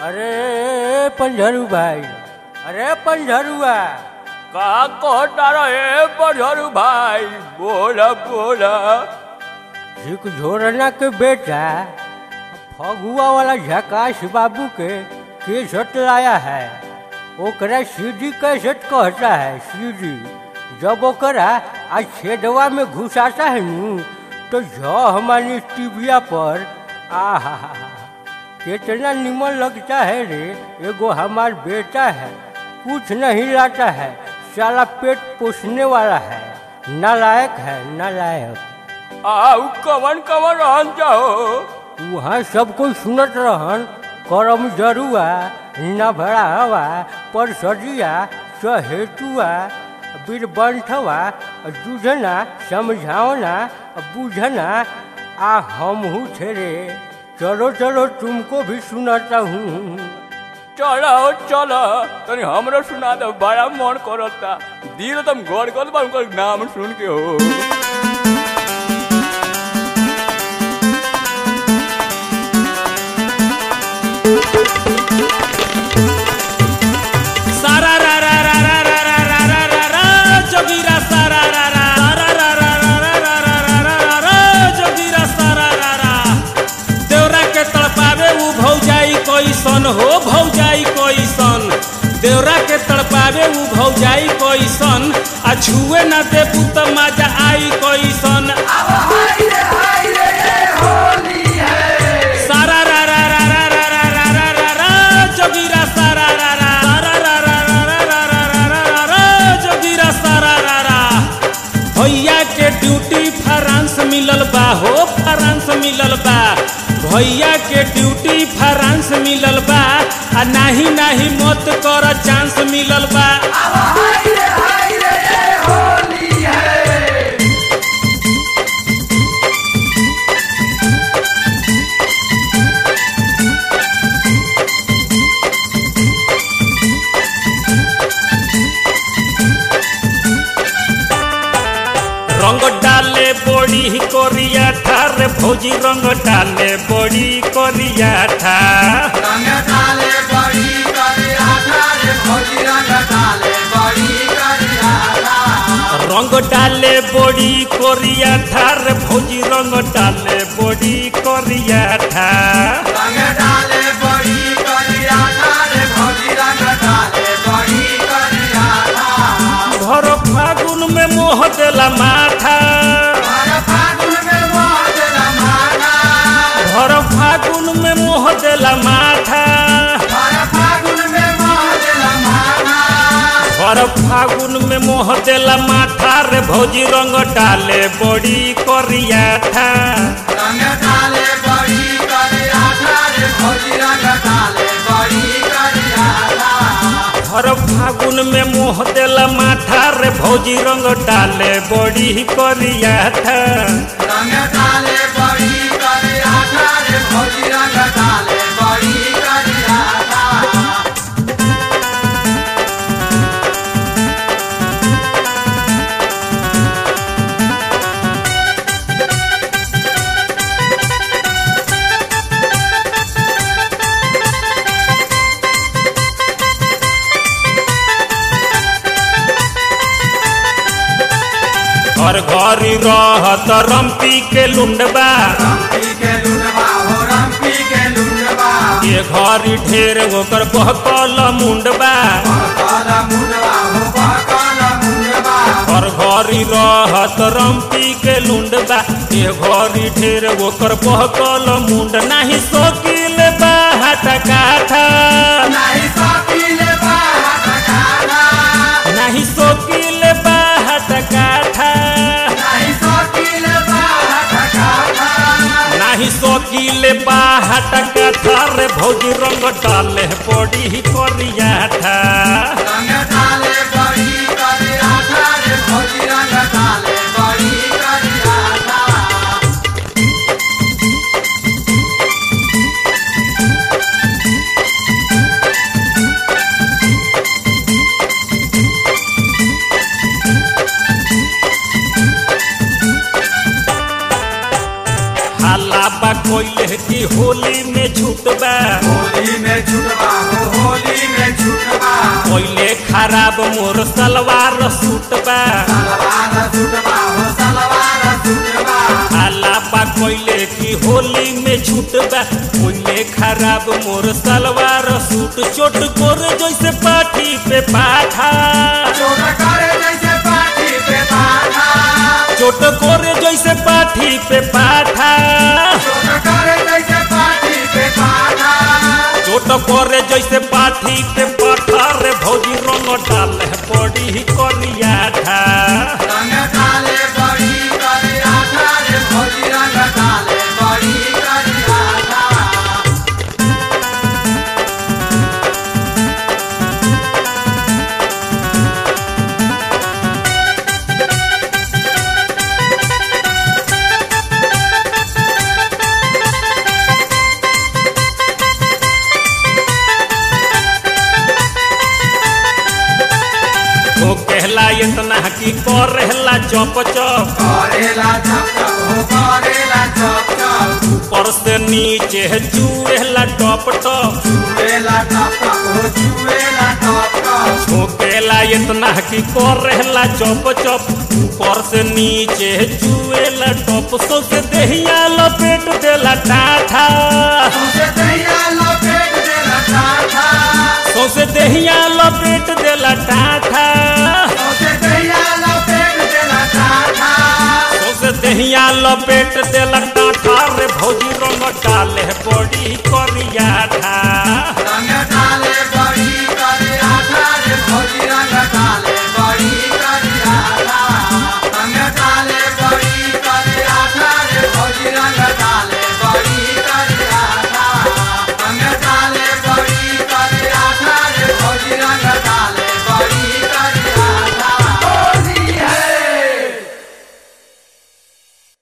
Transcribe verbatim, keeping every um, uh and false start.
अरे पंझरू भाई, अरे पंझरुआ का कहता रहे पंझरू भाई, बोला बोला। झिक झोरना के बेटा फगुआ वाला झकाश बाबू के केसट लाया है। ओकरा सीडी कैसेट कहता है। सीडी जब ओकरा आज छेदवा में घुसाता है नू तो जो हमारी टीविया पर आहा कितना निमन लगता है रे। एगो हमार बेटा है, कुछ नहीं लाता है, साला पेट पोसने वाला है, नालायक है नालायक। आउ कवन कवन रहन जाओ वहाँ सब कोई सुनत रहन। करम जरुआ, नभड़ा हवा, परसदिया, सहेतुआ, बीरबंठवा, दूधना, समझावना, बुझना आ हमहू थे रे। चलो चलो तुमको भी सुनाता हूँ। चलो चलो तनी हमरो सुना दो, बड़ा मन करता। दिल तुम गड़ गड़ बा उनका नाम सुन के हो। सारा रा रा रा रा रा रा रा रा रा रा जोगीरा सारा रा रा रा रा रा रा रा रा रा रा रा रा रा जोगीरा सारा रा रा। देवरा के तड़पावे उ भौजाई कोइसन हो, भौजाई कोइसन। देवरा के तड़पावे उ भौजाई कोइसन, आ छुए ना देबू त मजा आई कोइसन। सारा रा रा रा रा रा रा रा रा रा रा जोगीरा सारा रा रा रा रा रा रा रा रा रा रा रा रा रा जोगीरा सारा रा रा। भैया के ड्यूटी फ्रांस मिलल बा हो, फ्रांस मिलल बा। भैया के ड्यूटी फ्रांस मिलल बा, आ नाही नाही मत कर चांस मिलल बा। रंग डाले बड़ी कोरिया ठार भौजी, रंग डाले बड़ी कोरिया ठा। रंग डाले बड़ी करिया ठार भौजी, रंग डाले बड़ी करिया ठा। रंग डाले बड़ी कोरिया ठार भौजी, रंग डाले बड़ी कोरिया ठा। रंग डाले बड़ी करिया ठार भौजी, रंग डाले बड़ी करिया ठा। भर फागुन में मोह देला माथा, भर फागुन में मोह देला माथा। भर फागुन में मोह देला माथा। भर फागुन में मोह देला माथा। भर फागुन में मोह देला माथा रे भौजी, रंग डाले बड़ी कोरिया ठा। रंग डाले बड़ी करिया ठार भौजी, रंग डाले बड़ी करिया ठा। भर फागुन में मोह देला माथा रे भौजी, रंग डाले बड़ी कोरिया ठा। रंग डाले बड़ी करिया ठार भौजी, रंग डाले बड़ी करिया ठा। घर घरी रहत रम्पी के लुंडबा, रम्पी के लुंडबा हो, रम्पी के लुंडबा। ये घरी ढेर ओकर बहकल मुंडबा। बहकल मुंडबा हो, बहकल मुंडबा। घर घरी रहत रम्पी के लुंडबा, ये घरी ढेर ओकर बहकल मुंड। नाही सोकिल बा हटा काठा, नहीं सोकिल बा हट काठा। नाही सोकिल बा हटा काठा। नहीं सोकिल बा हट काठा। नाही सोकिल बा हटा काठा रे भौजी, रंग डाले बड़ी कोरिया ठा। रंग डाले बड़ी करिया ठार भौजी, रंग डाले बड़ी करिया ठा। हाला बा कोइले की होली में झूठ बा, होली में झूठ खराब मोर सलवार सूट बा सलवार सूट बा हो सलवार सूट बा आला बा कोइले की होली में छूट बा कोइले खराब मोर सलवार सूट चोट कोर जैसे पाठी पे पाठा चोट करे जैसे पाठी पे पाठा चोट कोरे जैसे पाठी पे पाठा चोट करे जैसे पाठी पे पाठा चोट कोरे जैसे पाठी पे पाठा रे भौजी रंग डाले बड़ी करिया था रंग डाले बड़ी करिया था रे भौजी रंग डाले बड़ी करिया था वो कहला इतना की करेला चप चप करेला चप चप हो करेला चप चप ऊपर से नीचे चुएला टप टप चुएला टप टप हो चुएला टप टप छोकेला इतना की करेला चप चप ऊपर से नीचे चुएला टप सो से देहिया लपेट देला टाठा तुझे दैया लपेट देला टाठा सौसे देहिया लपेट देला टाठा तुझे दैया लपेट देला टाठा सौसे देहिया लपेट देला टाठा रे भौजी रंग डाले